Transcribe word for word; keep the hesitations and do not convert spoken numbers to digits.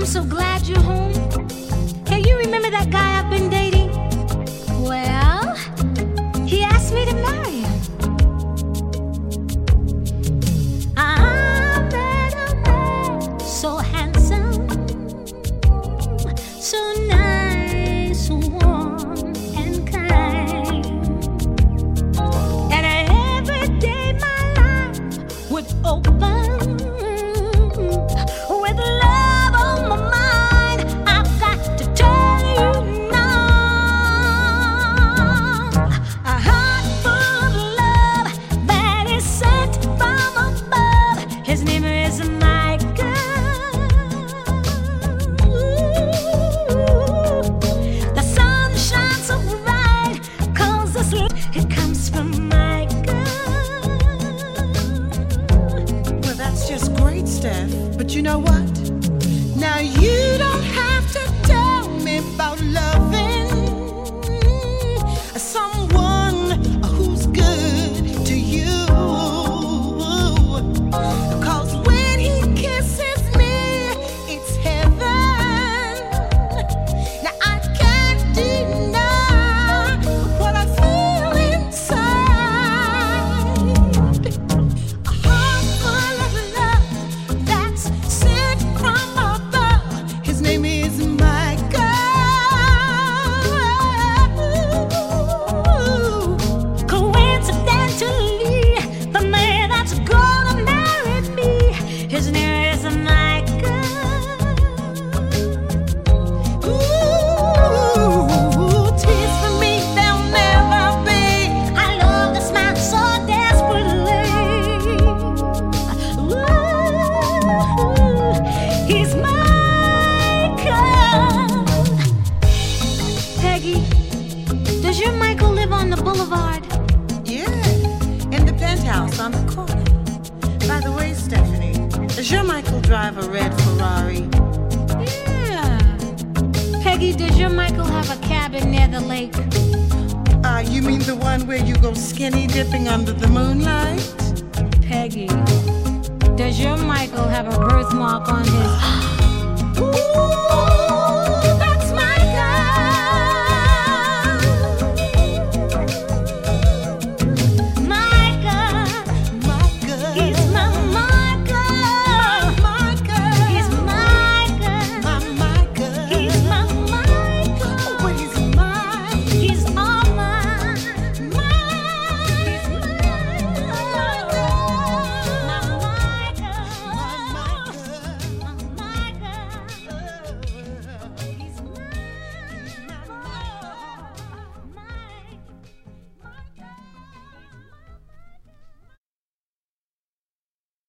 so glad you're home. Hey, you remember that guy I've been dating? Well, he asked me to marry him. I met a man so handsome, so nice, warm and kind, and every day my life would open with love on my mind. I've got to tell you now, a heart full of love that is sent from above. His name is Micah. The sun shines so bright 'cause this love, it comes from Micah. Well, that's just great, Steph. But you know what? Now you don't have to tell me about loving someone who's good to you. 'Cause when he kisses me, it's heaven. Now I can't deny what I feel inside. A heart full of love that's sent from above. His name is Micah. Coincidentally, the man that's gonna marry me, his name is Micah. Ooh, tears for me they'll never be. I love this man so desperately. Ooh, he's Micah. Peggy, does your Michael live on the boulevard? Yeah, in the penthouse on the corner. By the way, Stephanie, does your Michael drive a red Ferrari? Yeah. Peggy, does your Michael have a cabin near the lake? Uh, you mean the one where you go skinny dipping under the moonlight?